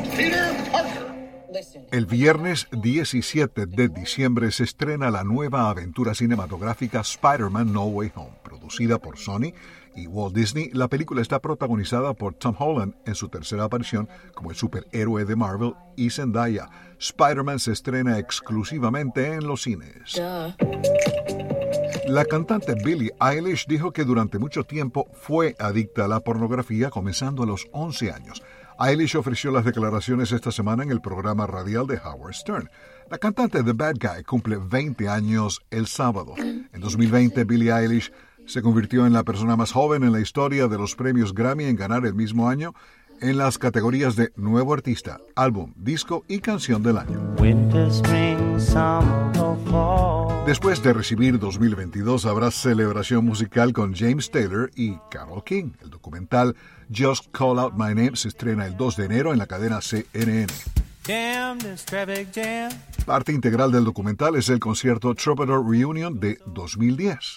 Peter Parker. El viernes 17 de diciembre se estrena la nueva aventura cinematográfica Spider-Man No Way Home, producida por Sony y Walt Disney. La película está protagonizada por Tom Holland en su tercera aparición como el superhéroe de Marvel y Zendaya. Spider-Man se estrena exclusivamente en los cines. La cantante Billie Eilish dijo que durante mucho tiempo fue adicta a la pornografía, comenzando a los 11 años. Eilish ofreció las declaraciones esta semana en el programa radial de Howard Stern. La cantante The Bad Guy cumple 20 años el sábado. En 2020, Billie Eilish se convirtió en la persona más joven en la historia de los premios Grammy en ganar el mismo año en las categorías de Nuevo Artista, Álbum, Disco y Canción del Año. Después de recibir 2022, habrá celebración musical con James Taylor y Carole King. El documental Just Call Out My Name se estrena el 2 de enero en la cadena CNN. Parte integral del documental es el concierto Troubadour Reunion de 2010.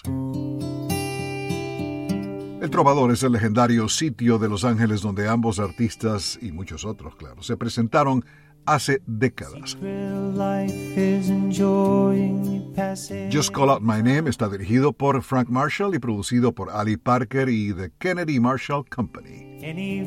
El Trovador es el legendario sitio de Los Ángeles donde ambos artistas y muchos otros, claro, se presentaron hace décadas. Just Call Out My Name está dirigido por Frank Marshall y producido por Ali Parker y The Kennedy Marshall Company.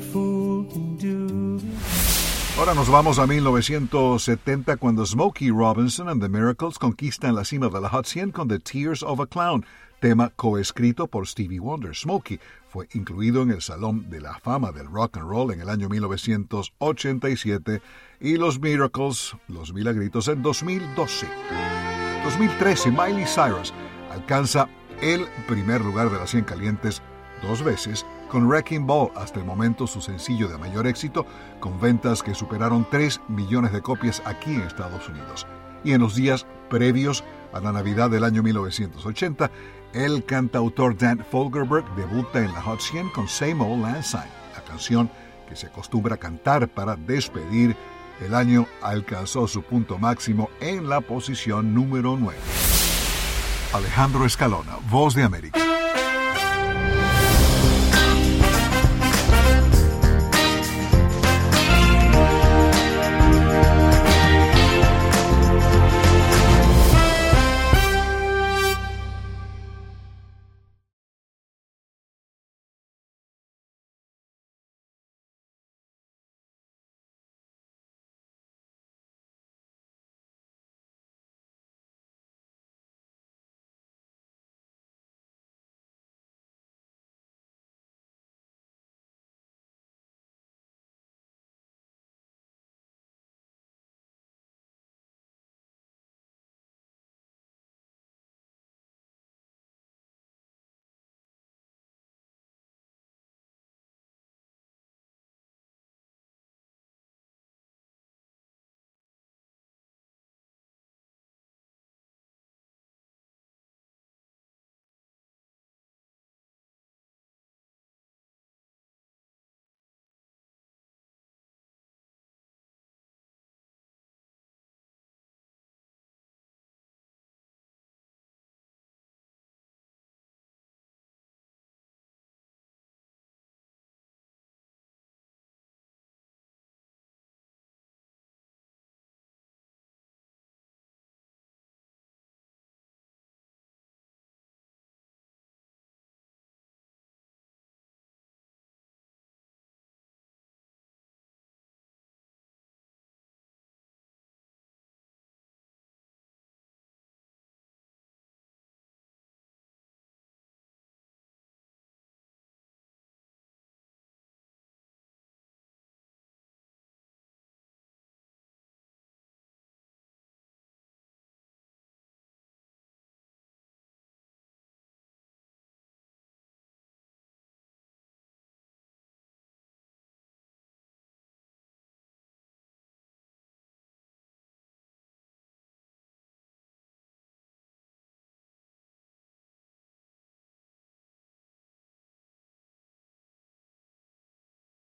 Ahora nos vamos a 1970 cuando Smokey Robinson and the Miracles conquistan la cima de la Hot 100 con The Tears of a Clown, tema coescrito por Stevie Wonder. Smokey fue incluido en el Salón de la Fama del Rock and Roll en el año 1987 y los Miracles, los Milagritos, en 2012. 2013, Miley Cyrus alcanza el primer lugar de las 100 calientes 2 veces con Wrecking Ball, hasta el momento su sencillo de mayor éxito, con ventas que superaron 3 millones de copias aquí en Estados Unidos. Y en los días previos a la Navidad del año 1980, el cantautor Dan Fogelberg debuta en la Hot 100 con Same Old Lang Syne. La canción que se acostumbra a cantar para despedir el año alcanzó su punto máximo en la posición número 9. Alejandro Escalona, Voz de América.